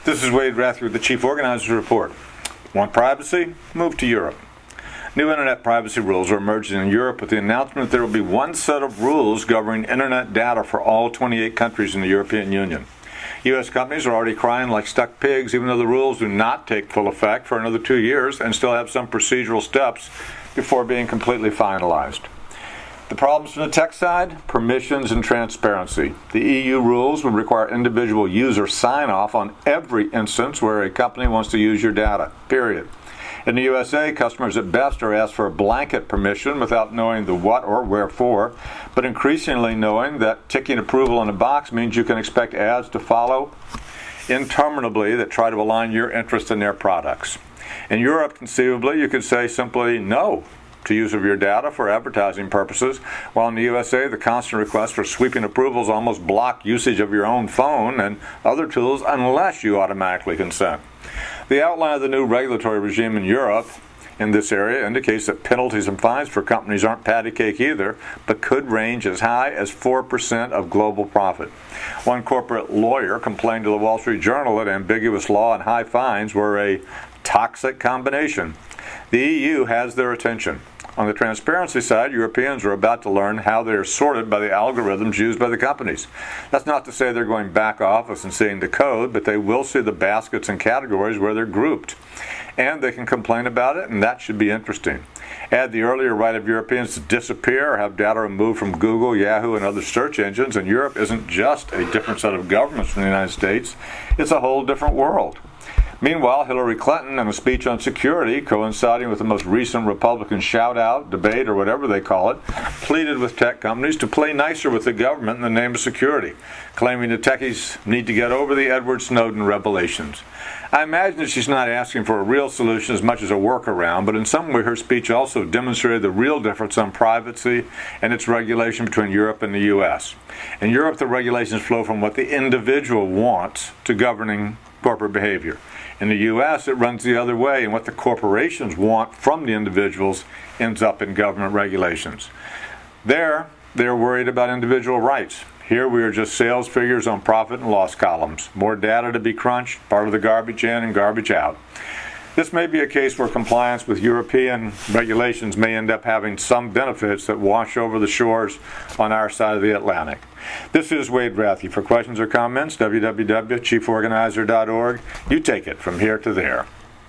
This is Wade Rathke with the Chief Organizer's Report. Want privacy? Move to Europe. New Internet privacy rules are emerging in Europe with the announcement that there will be one set of rules governing Internet data for all 28 countries in the European Union. U.S. companies are already crying like stuck pigs, even though the rules do not take full effect for another 2 years and still have some procedural steps before being completely finalized. The problems from the tech side? Permissions and transparency. The EU rules would require individual user sign-off on every instance where a company wants to use your data, period. In the USA, customers at best are asked for a blanket permission without knowing the what or wherefore, but increasingly knowing that ticking approval on a box means you can expect ads to follow interminably that try to align your interest in their products. In Europe, conceivably, you could say simply no to use of your data for advertising purposes, while in the USA, the constant requests for sweeping approvals almost block usage of your own phone and other tools unless you automatically consent. The outline of the new regulatory regime in Europe in this area indicates that penalties and fines for companies aren't patty cake either, but could range as high as 4% of global profit. One corporate lawyer complained to the Wall Street Journal that ambiguous law and high fines were a toxic combination. The EU has their attention. On the transparency side, Europeans are about to learn how they are sorted by the algorithms used by the companies. That's not to say they're going back office and seeing the code, but they will see the baskets and categories where they're grouped. And they can complain about it, and that should be interesting. Add the earlier right of Europeans to disappear or have data removed from Google, Yahoo, and other search engines, and Europe isn't just a different set of governments from the United States. It's a whole different world. Meanwhile, Hillary Clinton, in a speech on security coinciding with the most recent Republican shout-out, debate, or whatever they call it, pleaded with tech companies to play nicer with the government in the name of security, claiming the techies need to get over the Edward Snowden revelations. I imagine that she's not asking for a real solution as much as a workaround, but in some way her speech also demonstrated the real difference on privacy and its regulation between Europe and the U.S. In Europe, the regulations flow from what the individual wants to governing corporate behavior. In the U.S., it runs the other way, and what the corporations want from the individuals ends up in government regulations. They're worried about individual rights. Here we are just sales figures on profit and loss columns. More data to be crunched, part of the garbage in and garbage out. This may be a case where compliance with European regulations may end up having some benefits that wash over the shores on our side of the Atlantic. This is Wade Rathke. For questions or comments, www.chieforganizer.org. You take it from here to there.